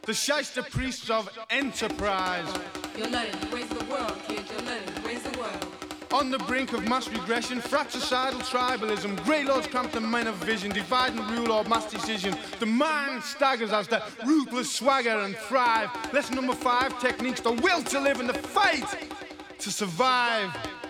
The shyster priests of enterprise. You're learning, raise the world, kid. You're learning, raise the world. On the brink of mass regression, fratricidal tribalism, grey lords cramp the men of vision, divide and rule or mass decision. The mind staggers as the ruthless swagger and thrive. Lesson number 5, techniques, the will to live and the fight to survive.